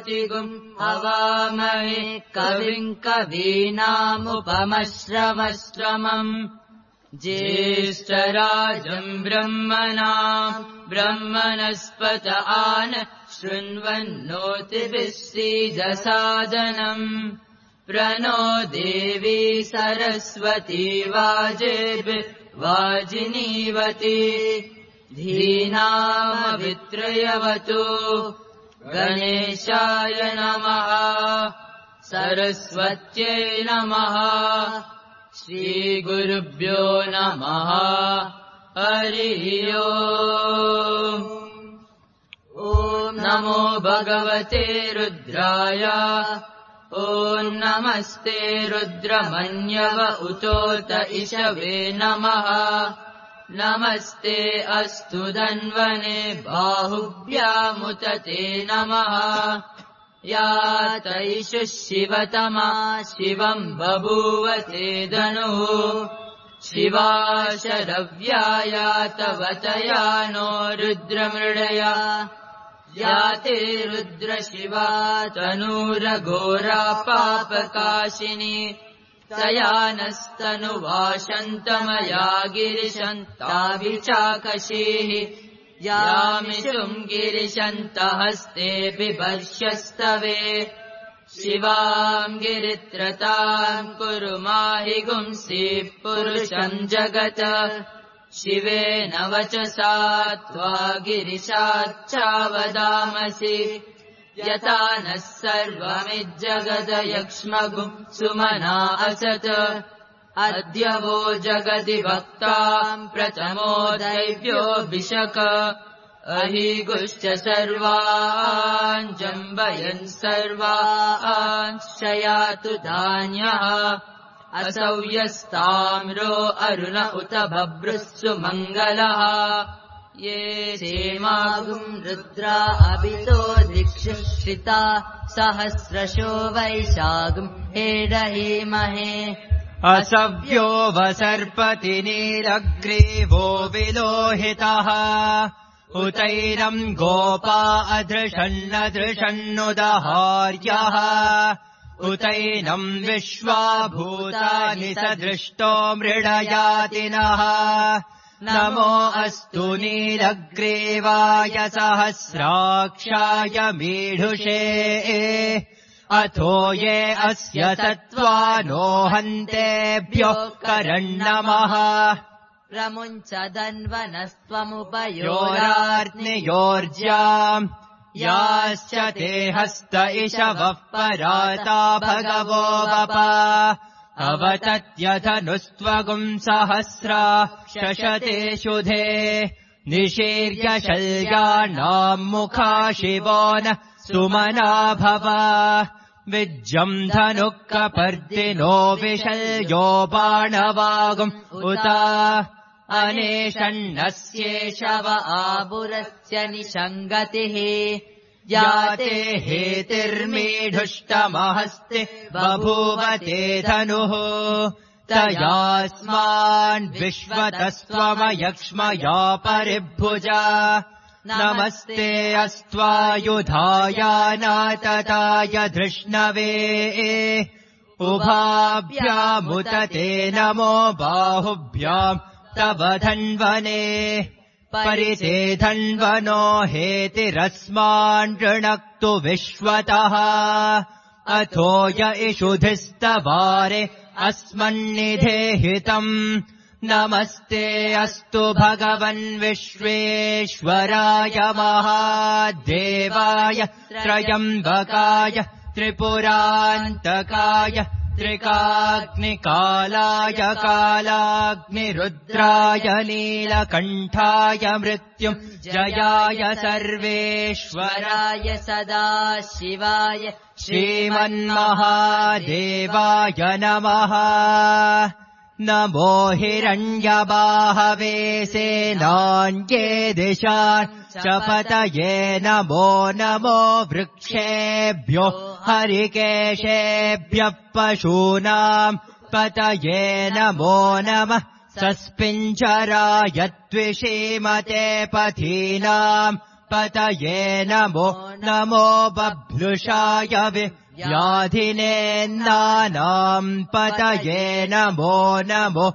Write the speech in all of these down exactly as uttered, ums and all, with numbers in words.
ज्योतिगुम् हवामहे कविम् कवीनामुपमश्रवश्रमम् ज्येष्ठराजम् ब्रह्मणाम् ब्रह्मणस्पत आन शृण्वन्नोतिभिः श्रीदसादनम् प्रणो देवी सरस्वती वाजेभिः वाजिनीवती धीनामभित्रयवतु गणेशाय नमः सरस्वत्यै नमः श्रीगुरुभ्यो नमः हरिः ओम् ॐ नमो भगवते रुद्राय ॐ नमस्ते रुद्रमन्यव उतोत इषवे नमः नमस्ते अस्तु धन्वने बाहुभ्यामुत ते नमः या तैषुः शिवतमा शिवम् बभूव ते धनुः शिवा शरव्याया तव तया नो रुद्रमृडया या ते रुद्रशिवा तनूरघोरा पापकाशिनी तया नस्तनुवाशन्तमया गिरिशन्ताभिचाकशीः यामिषुम् गिरिशन्तहस्ते बिभर्ष्यस्तवे शिवाम् गिरित्रताम् कुरु माहि गुंसीः पुरुषम् जगत शिवेन वचसा त्वा गिरिशाच्चावदामसि यथा नः सर्वमिज्जगदयक्ष्मगुम् सुमना असत् अद्य वो जगति भक्ताम् प्रथमो दैव्योऽभिषक अहीगुश्च सर्वान् जम्बयन् सर्वान् शयातु धान्यः असौ यस्ताम्रो अरुण उत भभ्रुः मङ्गलः ये सेमागुम् रुद्रा अभितो दिक्षुश्रिता सहस्रशो वैशागुम् हेडहीमहे असव्यो वसर्पति नीलग्रीवो विलोहितः उतैरम् गोपा अदृशन्नदृशन्नुदहार्यः उतैनम् विश्वाभूतानि सदृष्टो मृडयातिनः नमो अस्तु नीलग्रीवाय सहस्राक्षाय मीढुषे अथो ये अस्य सत्त्वानो हन्तेभ्यो करन्नमः प्रमुञ्च धन्वनस्त्वमुपयोरार्नियोर्ज्याम् याश्च ते हस्त इषवः पराता भगवो वप अवतत्यधनुस्त्वगुम् सहस्रा शशते शुधे निशीर्य शल्यानाम् मुखा शिवो न सुमना भव विज्जम् धनुः कपर्दिनो विशल्यो बाणवागुम् उत अनेषण्णस्येषव आबुरस्य निषङ्गतिः याते हेतिर्मीढुष्टमहस्ति बभूव ते धनुः तयास्मान् विश्वतस्त्वमयक्ष्मया परिभुजा नमस्ते अस्त्वायुधाय नातताय धृष्णवे उभाभ्यामुत ते नमो बाहुभ्याम् तव धन्वने परिते धन्वनो हेतिरस्मान् ऋणक्तु विश्वतः अथो य इषुधिस्तवारे अस्मन्निधेहितम् नमस्ते अस्तु भगवन् विश्वेश्वराय महादेवाय त्रयम्बकाय त्रिपुरान्तकाय त्रिकाग्निकालाय कालाग्निरुद्राय नीलकण्ठाय मृत्युम् जयाय सर्वेश्वराय सदाशिवाय श्रीमन्महादेवाय नमः नमो हिरण्यबाहवे सेनान्ये दिशान् च पतये नमो नमो वृक्षेभ्यो हरिकेशेभ्यः पशूनाम् पतये नमो नमः सस्पिञ्जराय त्विषीमते पथीनाम् पतये नमो नमो बभ्रुषाय व्याधिनेन्दानाम् पतये नमो नमो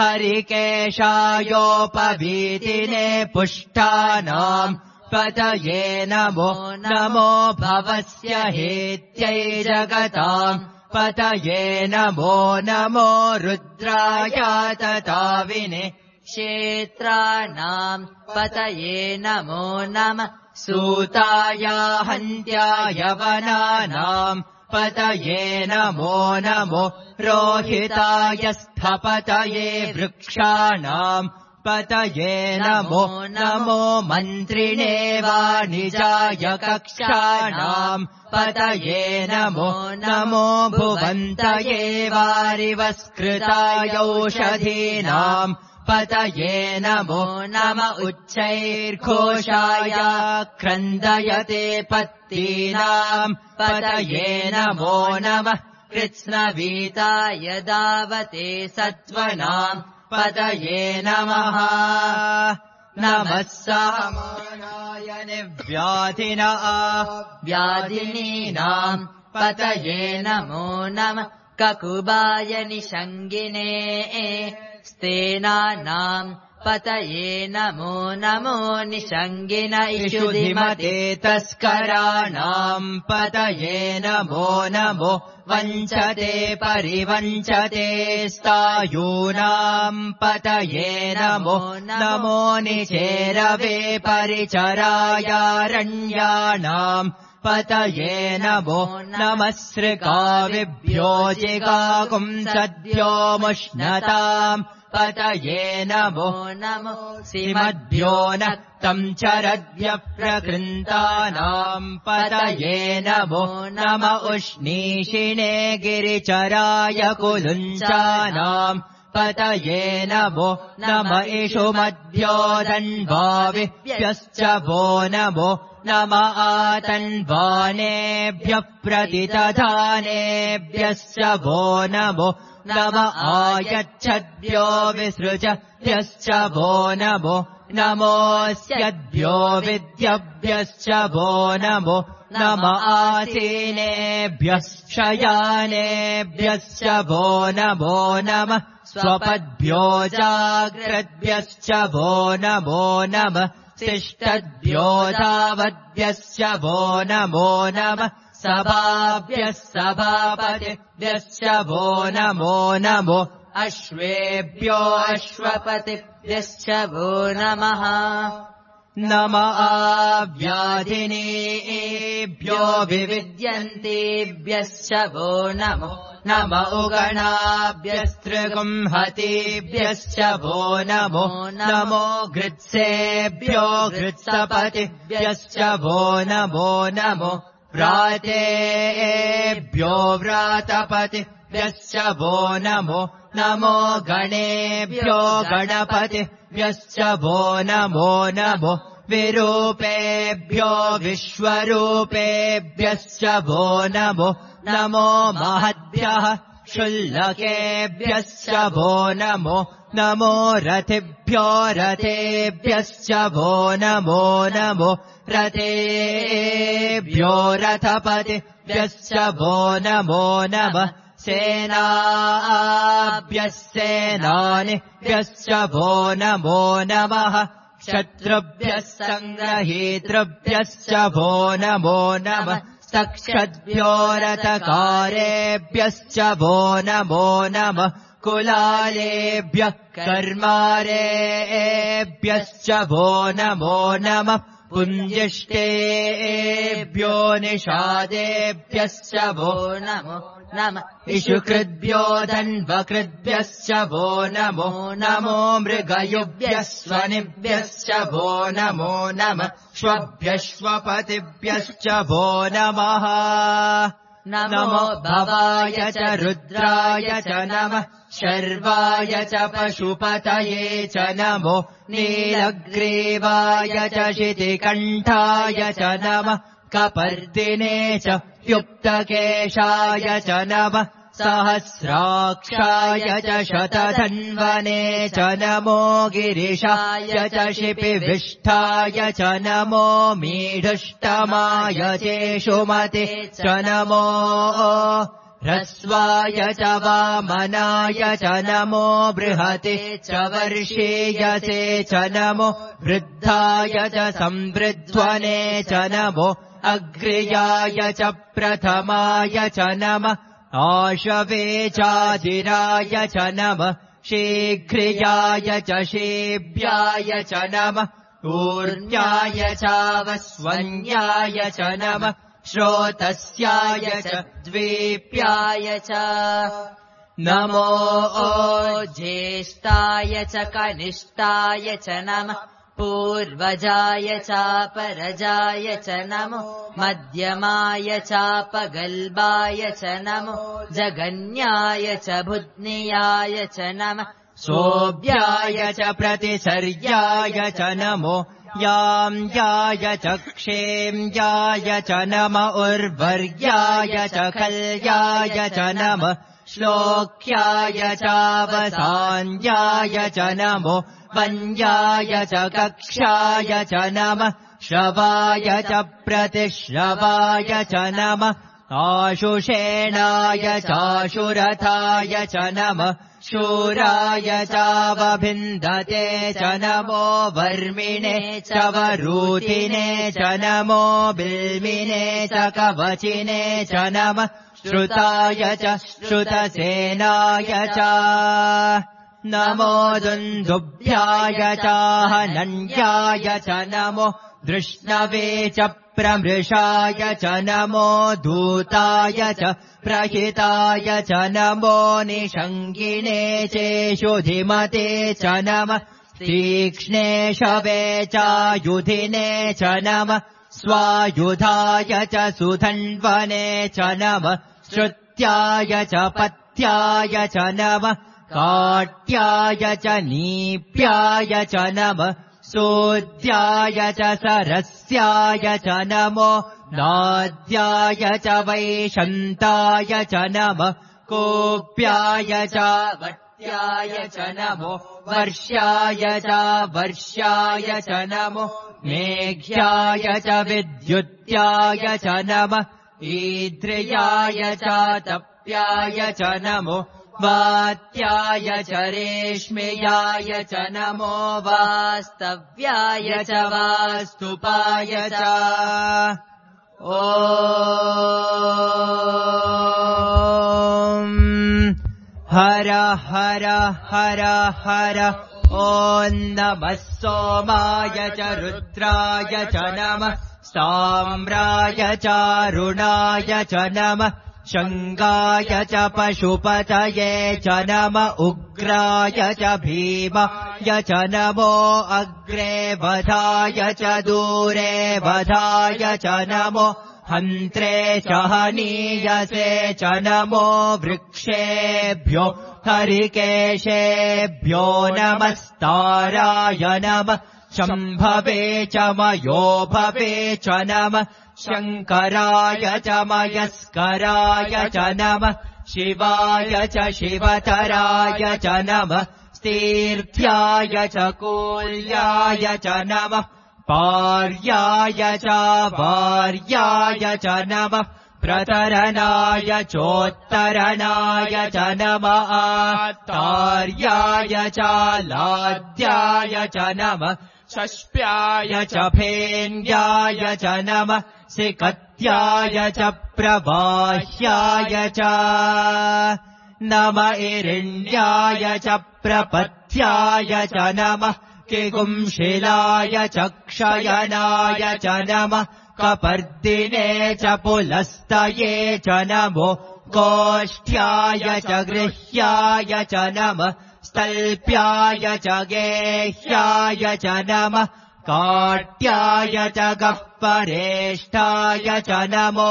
हरिकेशायोपवीतिने पुष्टानाम् पतये नमो नमो भवस्य हेत्यै जगताम् पतये नमो नमो रुद्राय तताविने क्षेत्राणाम् पतये नमो नमः सूताय हन्त्याय वनानाम् पतये नमो नमो रोहिताय स्थपतये वृक्षाणाम् पतये नमो नमो मन्त्रिणे वाणिजाय कक्षाणाम् पतये नमो नमो भुवन्तये वारिवस्कृताय औषधीनाम् पतये नमो नम उच्चैर्घोषाय क्रन्दयते पत्तीनाम् पतये नमो नमः कृत्स्नवीताय दावते सत्त्वनाम् पतये नमः नमः सामानाय निव्याधिना व्याधिनीनाम् पतये नमो नमः ककुबाय निषङ्गिने स्तेनानाम् पतये नमो नमो निषङ्गिन इषुधिमते तस्कराणाम् पतये नमो नमो वञ्चते परिवञ्चते स्तायूनाम् पतये नमो नमो निचेरवे परिचरायारण्याणाम् पतये नमो नमः सृगाविभ्यो जिगाकुंसद्भ्यो मुष्णताम् पतये नमो नमो सिमद्भ्यो नक्तम् चरद्भ्यः प्रकृन्तानाम् पतये नमो नम उष्णीषिणे गिरिचराय कुलुञ्चानाम् पतये नमो नम इषुमद्भ्यो दण्ड्वाविभ्यश्च वो नमो नम आतन्वानेभ्यः प्रतिदधानेभ्यश्च वो नमो नम आयच्छद्भ्यो विसृजभ्यश्च वो नमो नमोऽस्यद्भ्यो विद्यभ्यश्च वो नमो नम आसीनेभ्यः शयानेभ्यश्च वो नमो नमः स्वपद्भ्यो जाग्रद्भ्यश्च वो नमो नमः तिष्ठद्भ्यो धावद्भ्यश्च वो नमो नमः सभाभ्यः सभापतिभ्यश्च वो नमो नमो अश्वेभ्यो अश्वपतिभ्यश्च वो नमः नम आव्याधिनेभ्यो विविद्यन्तेभ्यश्च वो नमो नम उगणाभ्यस्त्रिगुंहतेभ्यश्च वो नमो नमो गृत्सेभ्यो गृत्सपतिभ्यश्च वो नमो नमो व्रातेभ्यो व्रातपतिभ्यश्च वो नमो नमो गणेभ्यो गणपतिभ्यश्च वो नमो नमो विरूपेभ्यो विश्वरूपेभ्यश्च वो नमो नमो महद्भ्यः शुल्लकेभ्यश्च वो नमो नमो रथिभ्यो रथेभ्यश्च वो नमो नमो रथेभ्यो रथपतिभ्यश्च वो नमो नमः सेनाभ्यः सेनानिभ्यश्च वो नमो नमः शत्रुभ्यः सङ्ग्रहीतृभ्यश्च वो नमो नमः सक्षद्भ्यो रथकारेभ्यश्च वो नमो नमः कुलालेभ्यः कर्मारेभ्यश्च वो नमो नमः पुञ्जिष्टेभ्यो निषादेभ्यश्च वो नमो नमः इषुकृद्भ्यो धन्वकृद्भ्यश्च वो नमो नमो मृगयुभ्यः स्वनिभ्यश्च वो नमो नमः श्वभ्यश्वपतिभ्यश्च वो नमः नमो भवाय च रुद्राय च नमः शर्वाय च पशुपतये च नमो नीलग्रीवाय च शितिकण्ठाय च नमः कपर्दिने च युक्तकेशाय च नमः सहस्राक्षाय च शतधन्वने च नमो गिरिशाय च शिपिविष्ठाय च नमो मीढुष्टमाय चेषुमते च नमो ह्रस्वाय च वामनाय च नमो बृहते च वर्षीयसे च नमो वृद्धाय च संवृध्वने च नमो अग्र्याय च प्रथमाय च नमः आशवे चाजिराय च नमः शीघ्रियाय च शीभ्याय च नमः ऊर्ण्याय चावस्वन्याय च नमः श्रोतस्याय च द्वीप्याय च नमो ज्येष्ठाय च कनिष्ठाय च नमः पूर्वजाय चापरजाय च नमो मध्यमाय चापगल्बाय च नमो जगन्याय च बुध्नियाय च नमः सोऽभ्याय च प्रतिसर्याय च नमो याम्याय च क्षेम्याय च नम उर्वर्याय च कल्याय च नमः श्लोक्याय चावसान्याय च नमो वन्याय च कक्षाय च नमः श्रवाय च प्रतिश्रवाय च नमः आशुषेणाय चाशुरथाय च नमः शूराय चावभिन्दते च नमो वर्मिणे च वरूथिने च नमो बिल्मिने च कवचिने च नमः श्रुताय च श्रुतसेनाय च नमो दुन्दुभ्याय चाहनन्याय च नमो दृष्णवे च प्रमृषाय च नमो धूताय च प्रहिताय च नमो निषङ्गिने चेषुधिमते च नमः तीक्ष्णे शवे चायुधिने च नमः स्वायुधाय च सुधन्वने च नमः श्रुत्याय च पत्याय च नमः काट्याय च नीप्याय च नमः सूद्याय च सरस्याय च नमो नाद्याय च वैशन्ताय च नमः कोप्याय च वट्याय च नमो वर्ष्याय च वर्ष्याय च नमो मेघ्याय च विद्युत्याय च नमः ईद्रियाय च तप्याय च नमो वात्याय च रेश्म्याय च नमो वास्तव्याय च वास्तुपाय च ॐ हर हर हर हर ॐ नमः सोमाय च रुद्राय च नमः साम्राय चारुणाय च नमः शङ्गाय च पशुपतये च नम उग्राय च भीमाय च नमो अग्रे वधाय च दूरे वधाय च नमो हन्त्रे च हनीयसे च नमो वृक्षेभ्यो हरिकेशेभ्यो नमस्ताराय नमः शम्भवे च मयोभवे च नमः शङ्कराय च मयस्कराय च नमः शिवाय च शिवतराय च नमः तीर्थ्याय च कूल्याय च नमः पार्याय च वार्याय च नमः प्रतरणाय चोत्तरणाय च नमः तार्याय च लाद्याय च नमः षष्प्याय च फेन्याय च नमः सिकत्याय च प्रवाह्याय च नम इरिण्याय च प्रपथ्याय च नमः किगुंशिलाय च क्षयनाय च नमः कपर्दिने च पुलस्तये च नमो गोष्ठ्याय च गृह्याय च नमः स्तल्प्याय च गेह्याय च नमः काट्याय च गह्वरेष्ठाय च नमो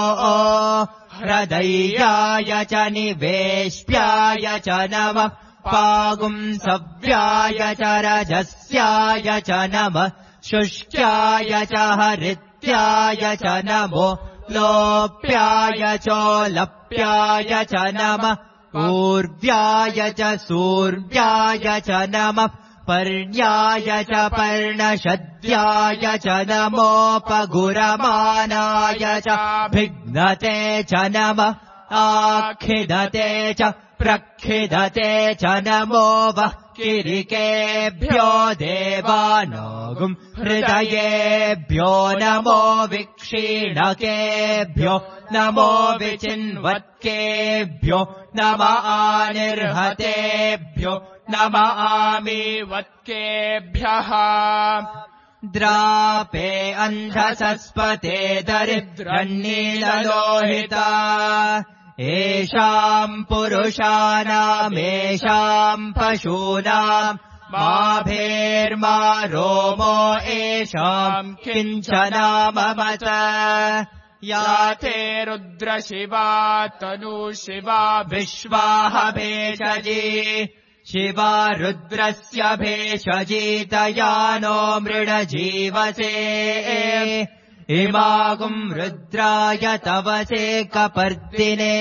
हृदयाय च निवेश्याय च नमः पागुंसव्याय च रजस्याय च नमः शुष्क्याय च हरित्याय च नमो लोप्याय चोलप्याय च नमः ऊर्व्याय च सूर्व्याय च नमः पर्ण्याय च पर्णशद्याय च नमोपगुरमानाय च भिघ्नते च नमः आखिदते च प्रखिदते च नमो वः किरिकेभ्यो देवानागुम् हृदयेभ्यो नमो विक्षीणकेभ्यो नमो विचिन्वत्केभ्यो नम आनिर्हतेभ्यो नम आमीवत्केभ्यः द्रापे अन्धसस्पते दरिद्रन्नीललोहिता येषाम् पुरुषाणामेषाम् पशूनाम् माभेर्मा रोमो येषाम् किञ्चनाममत या ते रुद्रशिवा तनुशिवा विश्वाह भेषजी शिवा रुद्रस्य भेषजीतया नो मृडजीवसे इमागुम् रुद्राय तवसे कपर्दिने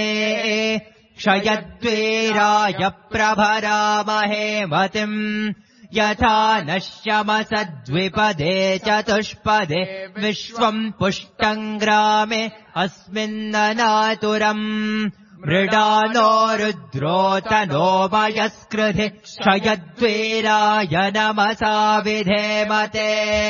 क्षयद्वीराय प्रभरामहे मतिम् यथा नश्यमसद्विपदे चतुष्पदे विश्वम् पुष्टम् ग्रामे अस्मिन्ननातुरम् मृडानो रुद्रोतनो वयस्कृधि क्षयद्वीराय नमसा विधेमते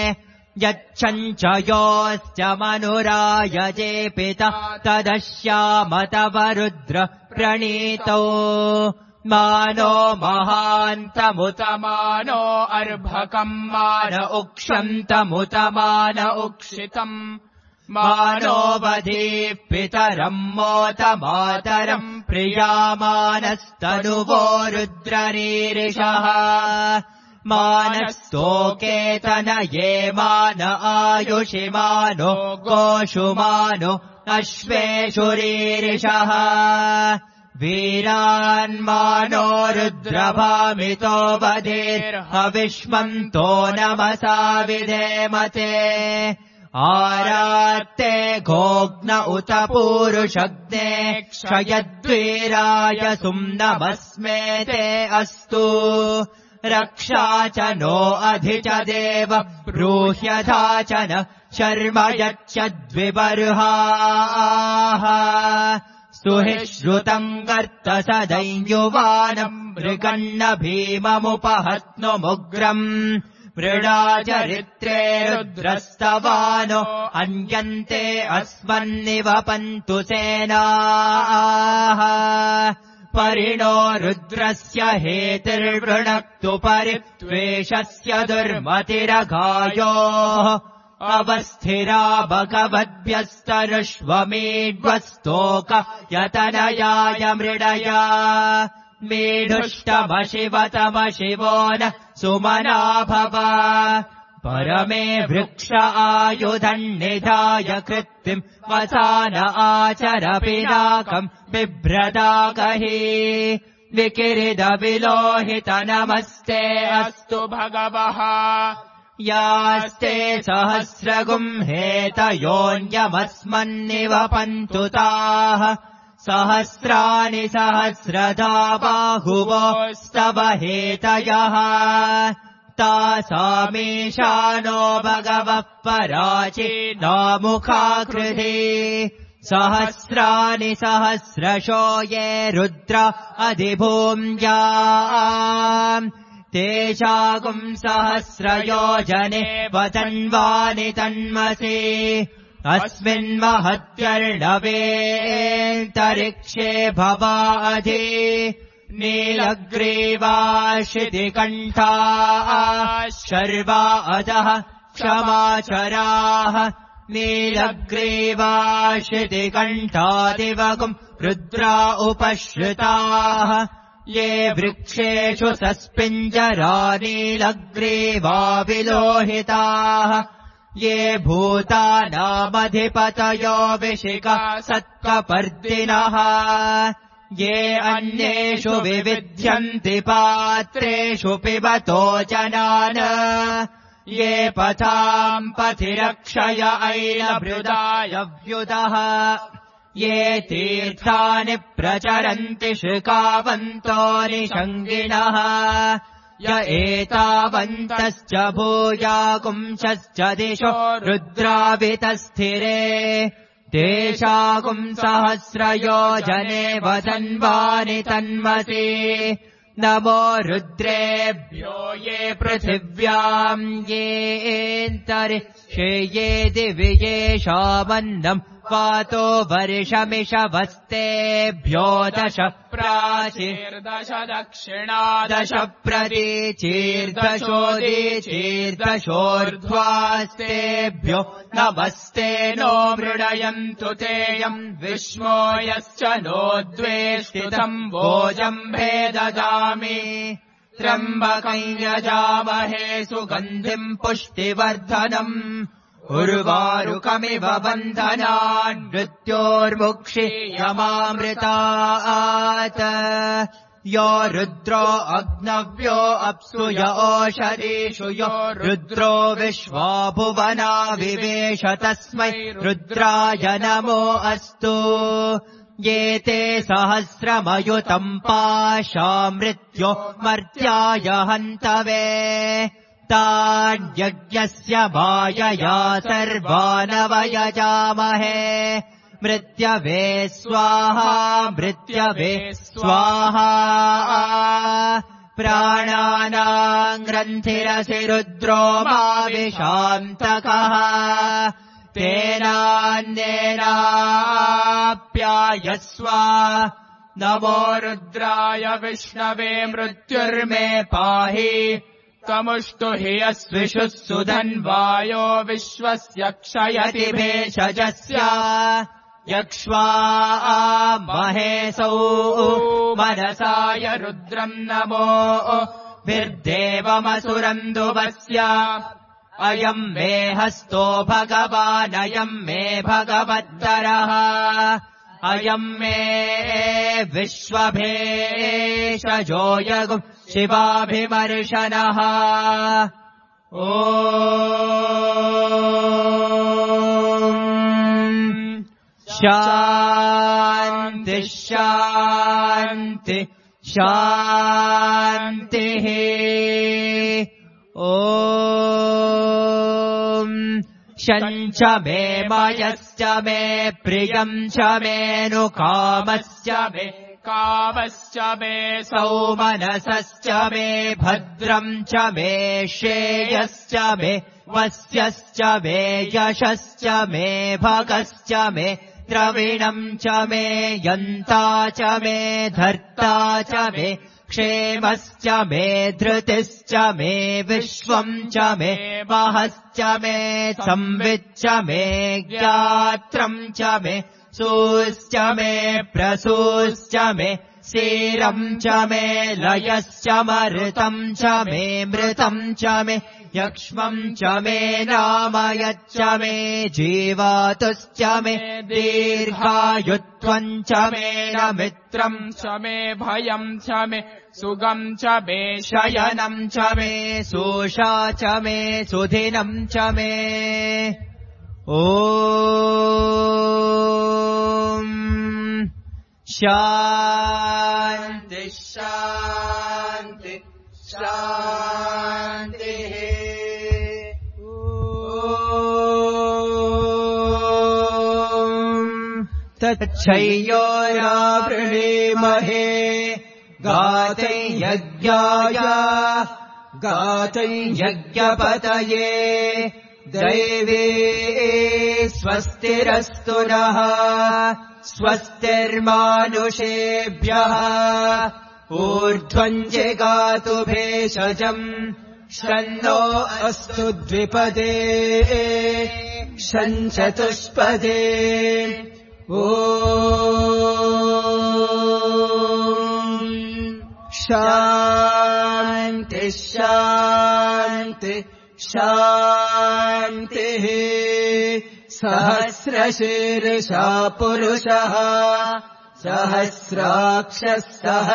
यच्छञ्चयोश्च मनुरायजे पिता तदश्यामतव रुद्र प्रणीतो मानो महान्तमुतमानो अर्भकम् मान उक्षन्तमुत मान उक्षितम् मानो वधीः पितरम् मोत मातरम् प्रियामानस्तनुवो रुद्ररीरिषः मानस्तोकेतनये मान आयुषि मानो गोषु मानो अश्वेषु रीरिषः वीरान्मानो रुद्रभामितो वधेर्हविष्मन्तो नमसा विधेमते आरात्ते गोग्न उत पूरुषग्ने क्षयद्वीराय सुम्नमस्मेते अस्तु रक्षा च नो अधि च देव ब्रूह्यथा च न शर्म यच्छद्विबर्हाः स्तुहि श्रुतम् कर्त सदैयुवानम् मृगन्न भीममुपहत्नुमुग्रम् मृडाचरित्रे रुद्रस्तवानो अन्यन्ते अस्मन्निवपन्तु सेनाः परिणो रुद्रस्य हेतिर्वृणक्तु परित्वेषस्य दुर्मतिरघायोः अवस्थिरा भगवद्भ्यस्तरुष्वमेढ्वस्तोक यतनयाय मृडया मेढुष्टमशिवतमशिवो न सुमना भव परमे वृक्ष आयुधन्निधाय कृत्तिम् वसान आचर पिनाकम् बिभ्रदाकहि विकिरिद विलोहित नमस्ते अस्तु भगवः यास्ते सहस्रगुम् हेतयोऽन्यमस्मन्निवपन्तु ताः सहस्राणि सहस्रधा बाहुवोस्तव हेतयः तासामीशानो भगवः पराचीनामुखाकृति सहस्राणि सहस्रशो ये रुद्र अधिभूम्याम् तेषागुम् सहस्रयोजने वतन्वानि तन्मसि अस्मिन्महत्यर्णवेऽन्तरिक्षे भवाधि नीलग्रीवाशितिकण्ठाः शर्वा अधः क्षमाचराः नीलग्रीवाशितिकण्ठादिवगुम् रुद्रा उपश्रुताः ये वृक्षेषु सस्पिञ्जरा नीलग्रीवा विलोहिताः ये भूतानामधिपतयो विशिका सत्त्वपर्दिनः ये अन्येषु विविध्यन्ति पात्रेषु पिबतो जनान् ये पथाम् पथिरक्षय ऐलभृदायव्युतः ये तीर्थानि प्रचरन्ति शुकावन्तो निषङ्गिणः य एतावन्तश्च भूयागुंशश्च दिशो रुद्रावितस्थिरे तेषागुम् सहस्रयोजने वदन्वानि तन्मसि नमो रुद्रेभ्यो ये पृथिव्याम् येऽन्तरिक्षे ये दिवि येषामन्नम् पातो वर्षमिषवस्तेभ्यो दश प्राचीर्दश दक्षिणा दश प्रतीचीर्दशोदीचीर्दशोर्ध्वास्तेभ्यो नमस्ते नो मृडयन्तु तेयम् विश्वो यश्च नो द्वेष्टितम् भोजम्भे ददामि त्र्यम्बकम् यजामहे सुगन्धिम् पुष्टिवर्धनम् उर्वारुकमिव बन्धनान् मृत्योर्मुक्षीयमामृतात् यो रुद्रो अग्नव्यो अप्सु य ओषधीषु यो रुद्रो विश्वा भुवना विवेश तस्मै रुद्राय नमो अस्तु ये ते सहस्रमयुतम् पाशा मृत्यो मर्त्याय हन्तवे तान्यज्ञस्य मायया सर्वानवयजामहे मृत्यवे स्वाहा मृत्यवे स्वाहा प्राणानाम् ग्रन्थिरसि रुद्रो माविशान्तकः तेनान्येनाप्यायस्व नमो रुद्राय विष्णवे मृत्युर्मे पाहि तमुष्टु हि अस्विषुः सुधन्वायो विश्वस्य क्षयति भेषजस्य यक्ष्वा महेशौ मनसाय रुद्रम् नमो भिर्देवमसुरन्दुवस्य अयम् मे हस्तो भगवानयम् मे भगवत्तरः अयम् मे विश्वभेषजो यगुः शिवाभिमर्शनः ॐ शान्ति शान्ति शान्तिः ॐ शञ्च मे मयश्च मे प्रियम् च मेऽनुकामश्च मे कामश्च मे सौमनसश्च मे भद्रम् च मे श्रेयश्च मे वस्यश्च मे यशश्च मे भगश्च मे द्रविणम् च मे यन्ता च मे धर्ता च मे क्षेमश्च मे धृतिश्च मे विश्वम् च मे महश्च मे संविच्च मे ज्ञात्रम् च मे सूश्च मे प्रसूश्च मे सीरम् च मे लयश्च मरुतम् च मे मृतम् च मे यक्ष्मम् च मे नामयच्च मे जीवातुश्च मे दीर्घायुत्वम् च मे न मित्रम् च मे भयम् च मे सुगम् च मे शयनम् च मे सोषा च मे सुधिनम् च मे ॐ शान्ति शान्ति शान्तिः तच्छय्योरावृणीमहे गातै यज्ञाय गातै यज्ञपतये दैवे स्वस्तिरस्तु नः स्वस्तिर्मानुषेभ्यः ऊर्ध्वम् जगातु भेषजम् शन्नो अस्तु द्विपदे शञ्चतुष्पदे ॐ शान्ति शान्ति शान्तिः सहस्रशीर्षा पुरुषः सहस्राक्षः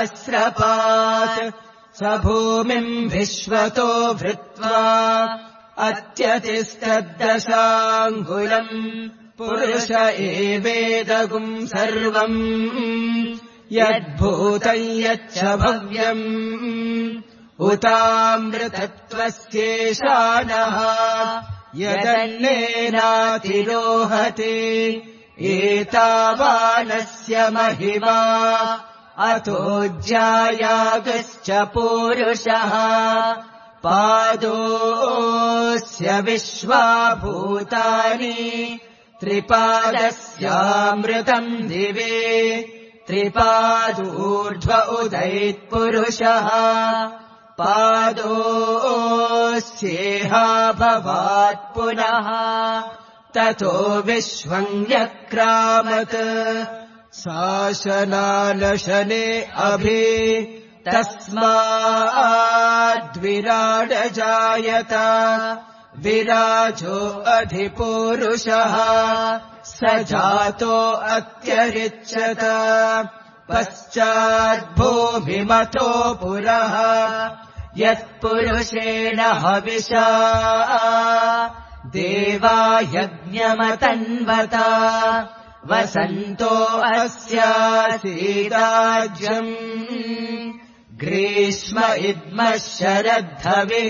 सहस्रपात् स भूमिम् विश्वतो भृत्वा अत्यतिस्तद्दशाङ्गुलम् पुरुष एवेदगुम् सर्वम् यद्भूतम् यच्च भव्यम् उतामृतत्वस्येषानः यदन्नेनातिरोहते एतावानस्य महिमा अतो ज्यायागश्च पूरुषः पादोऽस्य विश्वाभूतानि त्रिपादस्यामृतम् दिवे त्रिपादूर्ध्व उदैत्पुरुषः पादोऽस्येहा भवात् पुनः ततो विश्वम् व्यक्रामत् शासनालशने अभि तस्माद्विराडजायत विराजो अधिपूरुषः स जातो अत्यरिच्यत पश्चाद्भूमिमतो पुरः यत्पुरुषेण हविषा देवा यज्ञमतन्वता वसन्तो अस्यासीदाज्यम् ग्रीष्म इद्मः शरद्धविः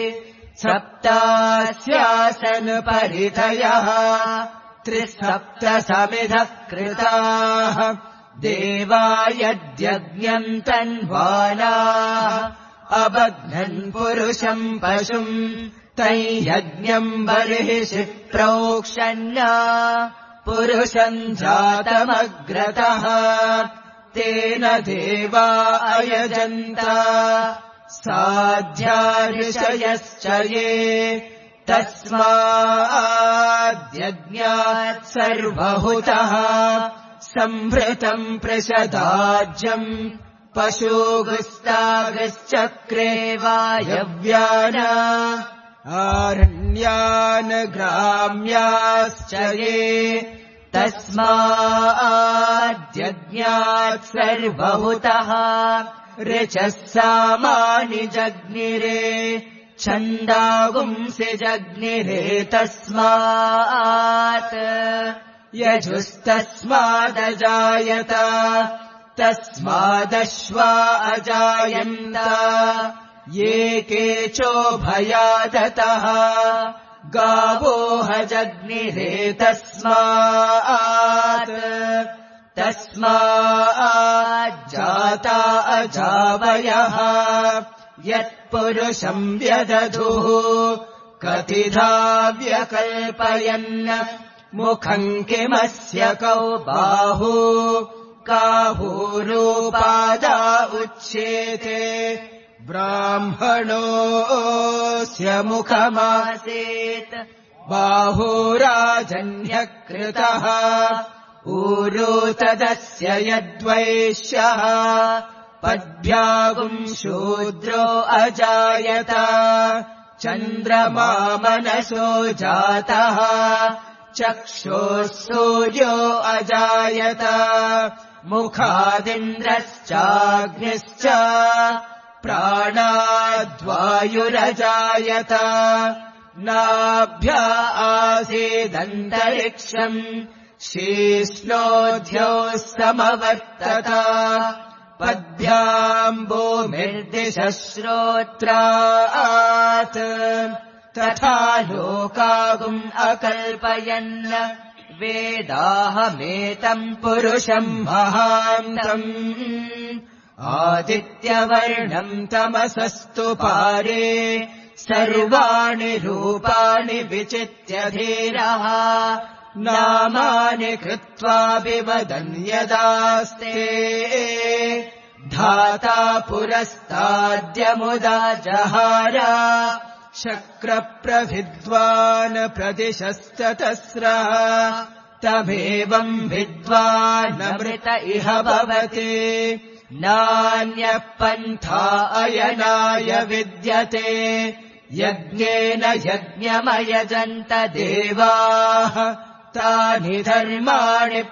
सप्तास्यासन् परिधयः त्रिसप्तसमिधः कृताः देवा यद्यज्ञम् तन्वानाः अबध्नन् पुरुषम् पशुम् तैयज्ञम् बर्हिषि प्रोक्षन्ना पुरुषम् जातमग्रतः तेन देवा अयजन्त साध्या ऋषयश्च ये तस्माद्यज्ञात् सर्वहुतः संभृतम् प्रशदाज्यम् पशुगुस्तागश्चक्रे वायव्यान आरण्यान् ग्राम्याश्च ये तस्माद्यज्ञात् सर्वहुतः ऋचः सामानि जग्निरे छन्दागुंसि जग्निरे तस्मात् यजुस्तस्मादजायत तस्मादश्वा अजायन्त ये केचोभयादतः गावोह जग्निरे तस्मात् तस्माज्जाता अजावयः यत्पुरुषम् व्यदधुः कतिधा व्यकल्पयन् मुखम् किमस्य कौ बाहु काहूरूपादा उच्येते ब्राह्मणोऽस्य मुखमासीत् बाहुराजन्यकृतः ऊरू तदस्य यद्वैश्यः पद्भ्यागुम् शूद्रो अजायत चन्द्रमा मनसो जातः चक्षुः सूर्यो अजायत मुखादिन्द्रश्चाग्निश्च प्राणाद्वायुरजायत नाभ्या आसीदन्तरिक्षम् शीर्ष्णोऽध्योः समवर्तत पद्भ्याम् भूमिर्दिशः श्रोत्रात् तथा लोकागुम् अकल्पयन् वेदाहमेतम् पुरुषम् महान्तम् आदित्यवर्णम् तमसस्तु पारे सर्वाणि रूपाणि विचित्य धीरः नामानि कृत्वा विवदन् यदास्ते धाता पुरस्ताद्यमुदा जहार शक्रप्रविद्वान् प्रदिशस्ततस्रः तमेवम् विद्वानमृत इह भवति नान्यः पन्था अयनाय विद्यते यज्ञेन यज्ञमयजन्त देवाः तानि धर्माणि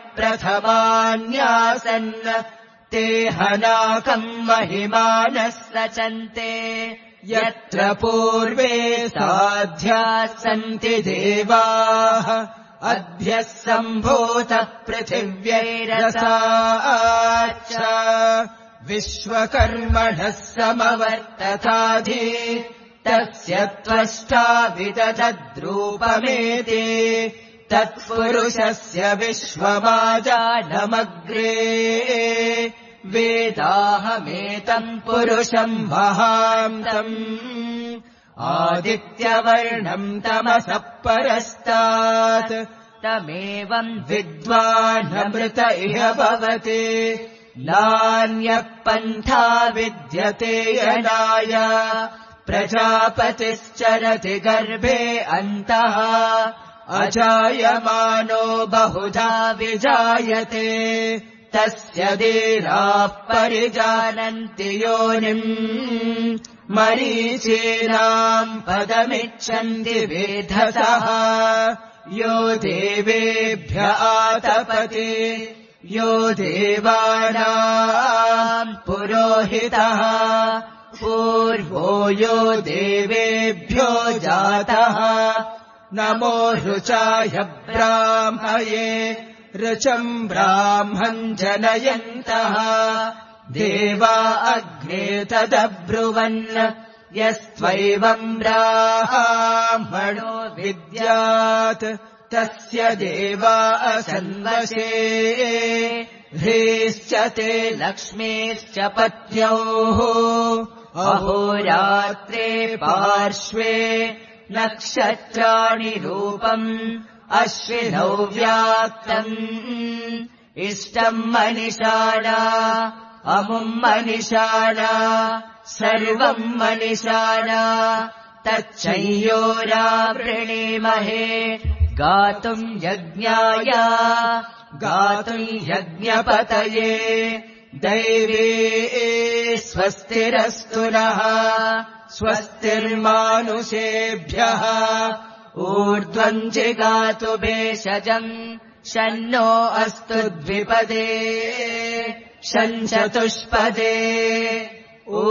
प्रथमान्यासन् ते हनाकम् महिमानः सचन्ते यत्र पूर्वे साध्याः सन्ति देवाः अद्य सम्भूतः पृथिव्यैरसाच्च विश्वकर्मणः समवर्तताधि तस्य त्वष्टा विदधद्रूपमेति तत्पुरुषस्य विश्वमाजानमग्रे वेदाहमेतम् पुरुषम् महान्तम् आदित्यवर्णम् तमसः परस्तात् तमेवम् विद्वानमृत इह भवति नान्यः पन्था विद्यते यनाय प्रजापतिश्चरति गर्भे अन्तः अजायमानो बहुधा विजायते तस्य धीराः परिजानन्ति योनिम् मरीचीनाम् पदमिच्छन्ति वेधसः यो देवेभ्य आतपति यो देवानाम् पुरोहितः पूर्वो यो देवेभ्यो जातः नमो ऋचाय ब्राह्मये ऋचम् ब्राह्मम् जनयन्तः देवा अग्ने तदब्रुवन् यस्त्वैवम् ब्राह्मणो विद्यात् तस्य देवा असन्वशे ह्रीश्च ते लक्ष्मीश्च पत्न्योः अहोरात्रे पार्श्वे नक्षत्राणि रूपम् अश्विनौ व्याक्तम् इष्टम् मनिषाणा अमुम् मनिषाणा सर्वम् मनिषाणा तच्चयोरावृणीमहे गातुम् यज्ञाय गातुम् यज्ञपतये दैवे स्वस्तिरस्तु नः स्वस्तिर्मानुषेभ्यः ऊर्ध्वम् जिगातु भेषजम् शन्नो अस्तु द्विपदे शञ्चतुष्पदे ॐ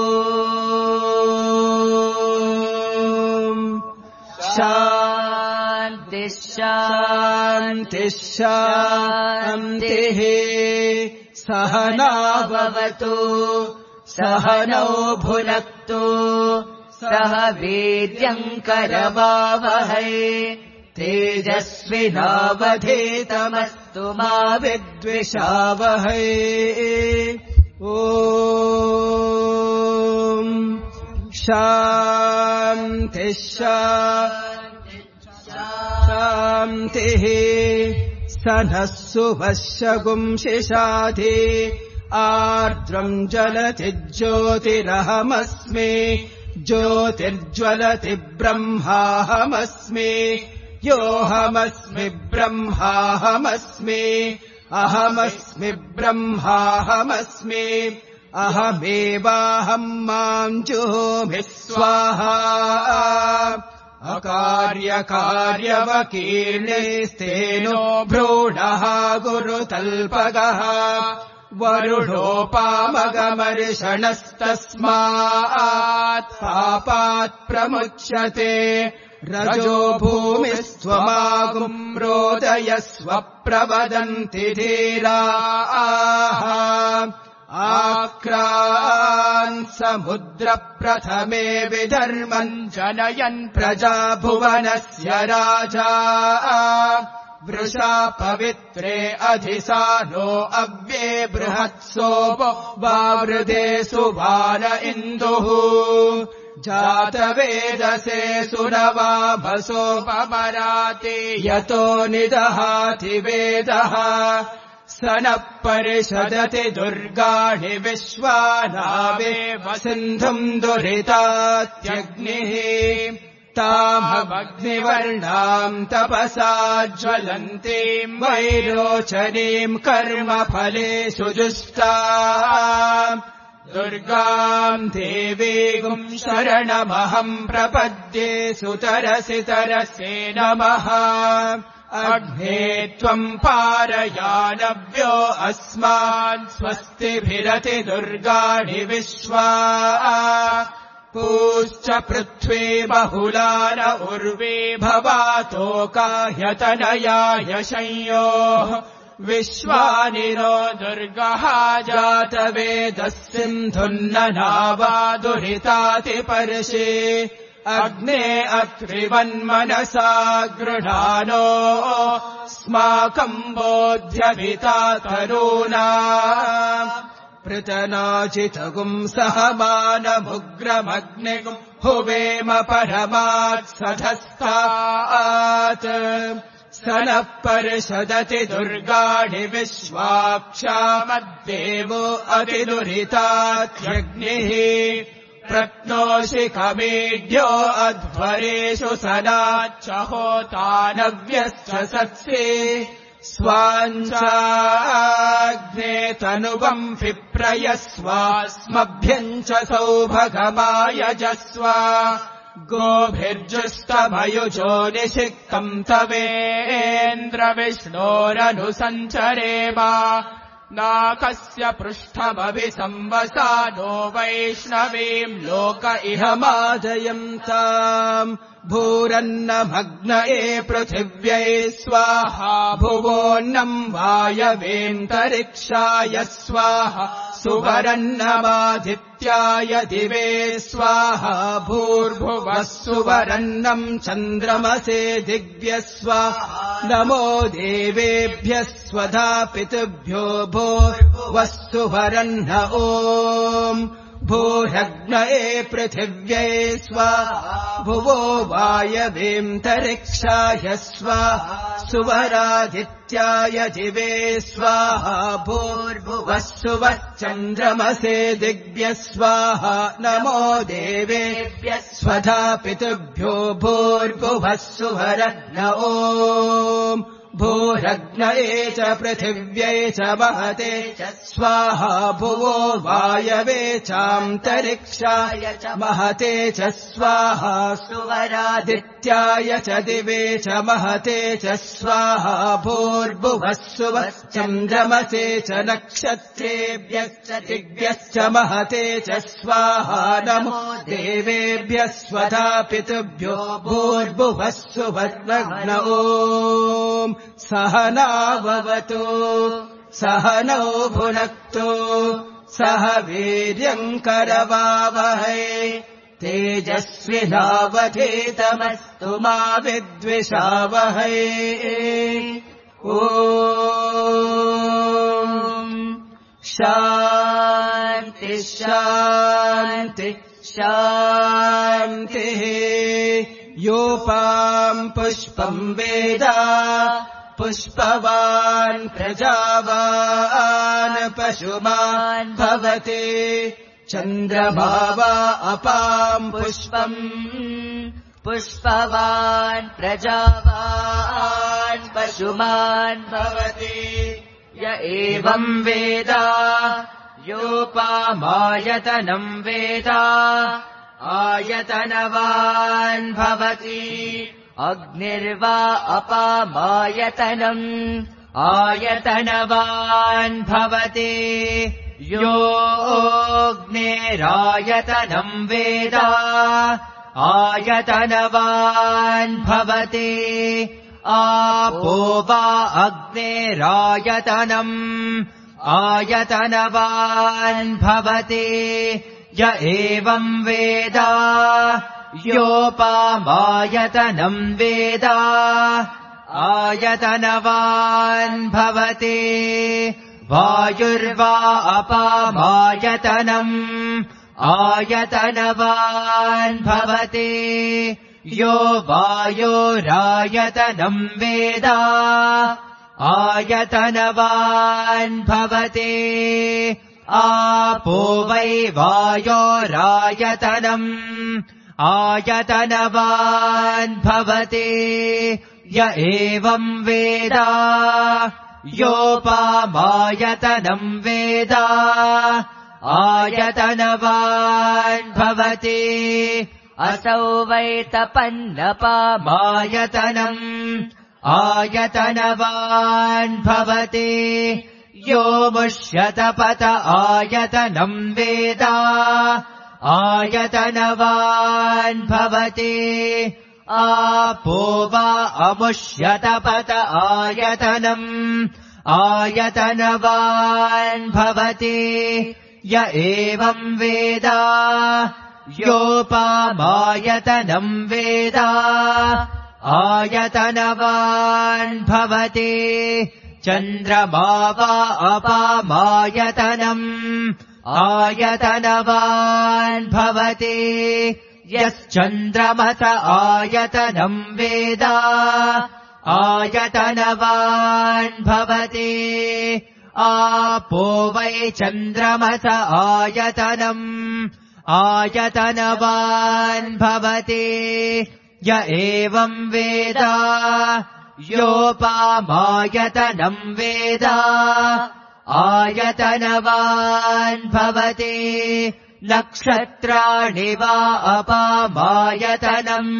शान्तिः शान्तिः शान्तिः सहना भवतु सहनौ भुनक्तु सह वीर्यम् करवावहै तेजस्विनावधीतमस्तु मा विद्विषावहै ॐ शान्तिः शान्तिः स नः सुवश्यगुंशिषाधि आर्द्रम् ज्वलति ज्योतिरहमस्मि ज्योतिर्ज्वलति ब्रह्माहमस्मि योऽहमस्मि ब्रह्माहमस्मि अहमस्मि ब्रह्माहमस्मि अहमेवाहम् माम् जुहोमि स्वाहा अकार्यकार्यवकीर्णेस्तेनो भ्रूणः गुरुतल्पगः वरुणोपामगमर्षणस्तस्मात् पापात् प्रमुच्यते रजो भूमिस्त्वमागुम् रोदयस्व प्रवदन्ति धीराः आक्रान् समुद्रप्रथमे विधर्मम् जनयन् प्रजा भुवनस्य राजा वृषा पवित्रे अधिसानो अव्ये बृहत्सोपो वावृधे सुबाल इन्दुः जातवेदसे सुरवाभसोपमराते यतो निदहाति वेदः स नः परिषदति दुर्गाणि विश्वानावेव सिन्धुम् दुरितात्यग्निः तामग्निवर्णाम् तपसा ज्वलन्तीम् वैरोचनीम् कर्मफलेषु जुष्टाम् दुर्गाम् देवीगुम् शरणमहम् प्रपद्ये सुतरसि तरसे नमः अग्ने त्वम् पारयानव्यो अस्मान् स्वस्तिभिरति दुर्गाणि विश्वा पूश्च पृथ्वी बहुलान उर्वी भवातोकाह्यतनयाय संयोः विश्वानिरो दुर्गः जातवेदः सिन्धुन्ननावादुरितातिपर्षि अग्ने अत्रिवन्मनसा गृहाणो स्माकम् बोध्यभिता तरूणा पृतनाचितगुम् सहमानमुग्रमग्निगुम् हुवेम परमात्सधस्तात् स नः पर्षदति दुर्गाणि विश्वाक्षामद्देवो अतिदुरितात्यग्निः प्रत्नोषि कमेढ्यो अध्वरेषु सनाच्च होतानव्यश्च सत्सि स्वाञ्चाग्ने तनुवम् विप्रयस्वास्मभ्यम् च सौभगमायजस्व गोभिर्जुष्टभयुजो निषिक्तम् तवेन्द्रविष्णोरनुसञ्चरेम नाकस्य पृष्ठमभिसंवसा नो वैष्णवीम् लोक इह माजयन्ताम् भूरन्नमग्नये पृथिव्यै स्वाहा भुवोन्नम् वायवेऽन्तरिक्षाय स्वाहा सुवरन्नमादित्याय दिवे स्वाहा भूर्भुवः सुवरन्नम् चन्द्रमसे दिव्यः स्वाहा नमो देवेभ्यः स्वधा पितृभ्यो भूर्भुवः सुवरन्न ओम् भूरग्नये पृथिव्यै स्वाहा भुवो वायवेऽन्तरिक्षाय स्वाहा सुवरादित्याय दिवे स्वाहा भूर्भुवः सुवः चन्द्रमसे दिव्यः स्वाहा नमो देवेभ्यः स्वधा पितृभ्यो भूर्भुवः सुवरन्न ओम् भूरग्नये च पृथिव्यै च महते च स्वाहा भुवो वायवे चान्तरिक्षाय च महते च स्वाहा सुवरादित्याय च दिवे च महते च स्वाहा भूर्भुवः सुवः चन्द्रमसे च नक्षत्रेभ्यश्च दिव्यश्च महते च स्वाहा नमो देवेभ्यः स्वधा पितृभ्यो भूर्भुवः सुवर्णग्न ओम् सहनाववतु सहनौ भुनक्तु सह वीर्यम् करवावहै तेजस्विनावधीतमस्तु मा विद्विषावहै ॐ शान्ति शान्ति शान्तिः योपाम् पुष्पम् वेद पुष्पवान् प्रजावान् पशुमान् भवति चन्द्रमा वा अपाम् पुष्पम् पुष्पवान् प्रजावान् पशुमान् भवति य एवम् वेद योपामायतनम् वेद आयतनवान् भवति अग्निर्वा अपामायतनम् आयतनवान् भवति योऽग्निरायतनम् वेद आयतनवान् भवति आपो वा अग्निरायतनम् आयतनवान् भवति य एवम् वेद योपामायतनम् वेद आयतनवान् भवति वायुर्वा अपामायतनम् आयतनवान् भवति यो वायोरायतनम् वेद आयतनवान् भवति आपो वै वायोरायतनम् आयतनवान् भवति य एवम् वेद योपामायतनम् वेद आयतनवान् भवति असौ वै तपन्नपामायतनम् आयतनवान् भवति यो मुष्यतपत आयतनम् वेद आयतनवान् भवति आपो वा अमुष्यतपत आयतनम् आयतनवान् भवति य एवम् वेद योपामायतनम् वेद आयतनवान् भवति चन्द्रमा वा अपामायतनम् आयतनवान् भवति यश्चन्द्रमस आयतनम् वेद आयतनवान् भवति आपो वै चन्द्रमस आयतनम् आयतनवान् भवति य एवम् वेद योपामायतनम् वेद आयतनवान् भवति नक्षत्राणि वा अपामायतनम्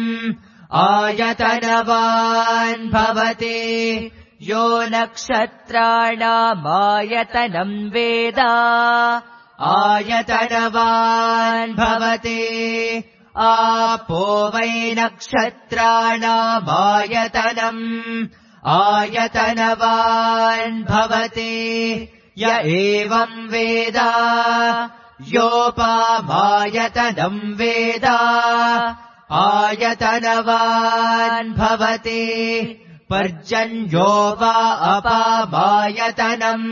आयतनवान् भवति यो नक्षत्राणामायतनम् वेद आयतनवान् भवति आपो वै नक्षत्राणामायतनम् आयतनवान् भवति य एवम् वेद योपामायतनम् वेद आयतनवान् भवति पर्जन्यो वा अपामायतनम्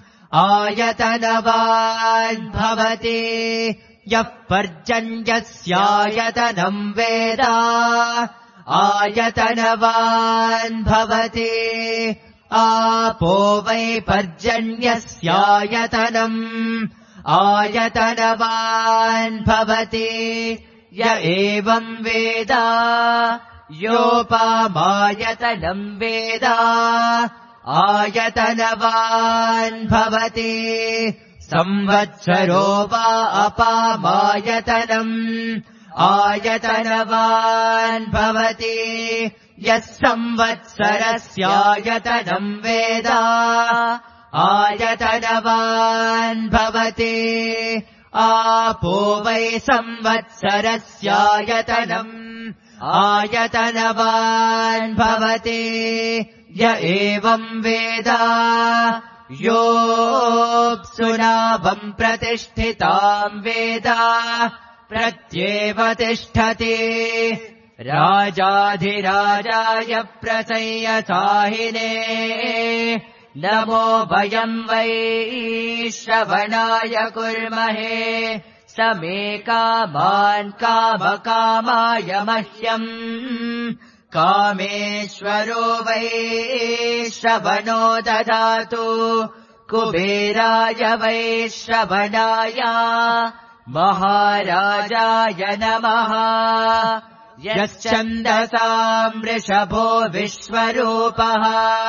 आयतनवान् भवति यः पर्जन्यस्यायतनम् वेद आयतनवान् भवति आपो वै पर्जन्यस्यायतनम् आयतनवान् भवति य एवम् वेद योपामायतनम् वेद आयतनवान् भवति संवत्सरो वा अपामायतनम् आयतनवान् भवति यः संवत्सरस्यायतनम् वेद आयतनवान् भवति आपो वै संवत्सरस्यायतनम् आयतनवान् भवति य एवम् वेद योऽप्सुनावम् प्रतिष्ठिताम् वेद प्रत्येव तिष्ठति राजाधिराजाय प्रसंयसाहिने नमो वयम् वै श्रवणाय कुर्महे समे कामान् कामकामाय मह्यम् कामेश्वरो वै श्रवणो ददातु कुबेराय वै श्रवणाय महाराजाय नमः यश्चन्दसाम् वृषभो विश्वरूपः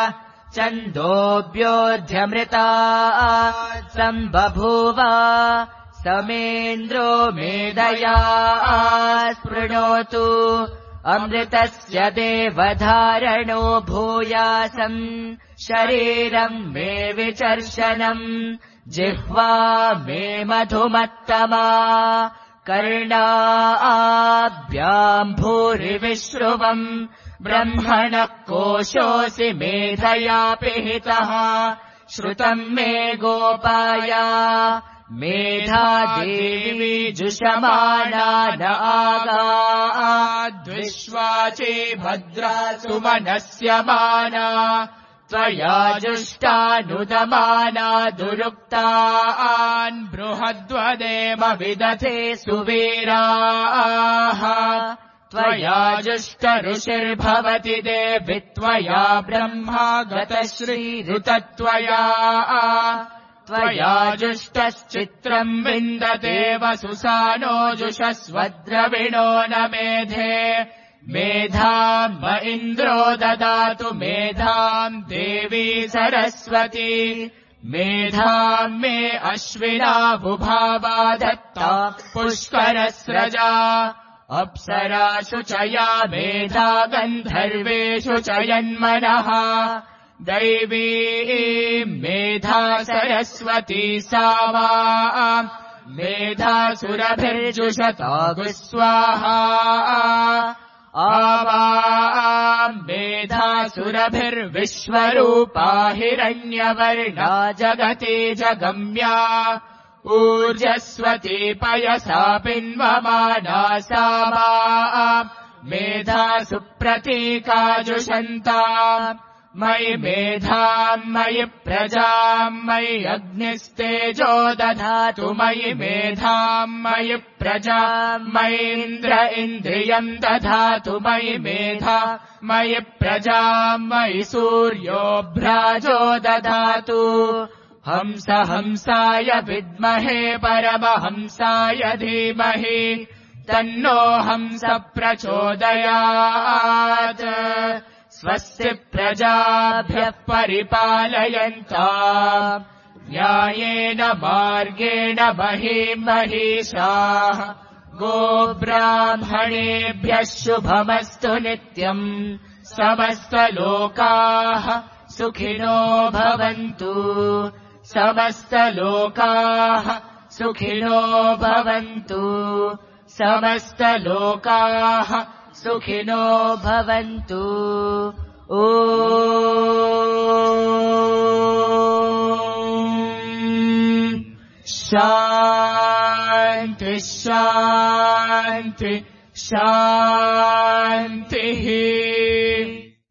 छन्दोऽभ्योऽध्यमृता सम्बभूव समेन्द्रो मेधया स्पृणोतु अमृतस्य देवधारणो भूयासम् शरीरम् मे विचर्शनम् जिह्वा मे मधुमत्तमा कर्णाभ्याम् भूरिविश्रुवम् ब्रह्मणः कोशोऽसि मेधया पिहितः श्रुतम् मे गोपाय मेधा देवी जुषमाना न आगाद्विश्वाचे भद्रा सुमनस्यमाना त्वया जुष्टानुदमाना दुरुक्तान् बृहद्वदेम विदधे सुवीराः त्वया जुष्टऋषिर्भवति देवि त्वया ब्रह्मा गतश्रीरुतत्वया त्वया जुष्टश्चित्रम् विन्दते वसुसानो जुषस्वद्रविणो न मेधे मेधाम् म इन्द्रो ददातु मेधाम् देवी सरस्वती मेधाम् मे अश्विना बुभावा दत्ता पुष्करस्रजा अप्सरासु च या मेधा गन्धर्वेषु च यन्मनः दैवी मेधा सरस्वती सा वा मेधासुरभिर्जुषतागु स्वाहा आवाम् मेधासुरभिर्विश्वरूपा हिरण्यवर्णा जगति जगम्या ऊर्जस्वती पयसा पिन्वमाना सा माम् मेधासु प्रतीकाजुषन्ता मयि मेधाम् मयि प्रजाम् मयि अग्निस्तेजो दधातु मयि मेधाम् मयि प्रजाम् मयीन्द्र इन्द्रियम् दधातु मयि मेधा मयि प्रजाम् मयि सूर्यो भ्राजो दधातु हंस हंसाय विद्महे परमहंसाय धीमहि तन्नो हंस प्रचोदयात् स्वस्ति प्रजाभ्यः परिपालयन्ताम् न्यायेन मार्गेण महीम् महिषाः गोब्राह्मणेभ्यः शुभमस्तु नित्यम् समस्तलोकाः सुखिनो भवन्तु समस्तलोकाः सुखिनो भवन्तु समस्तलोकाः सुखिनो भवन्तु ॐ शान्ति शान्ति शान्तिः।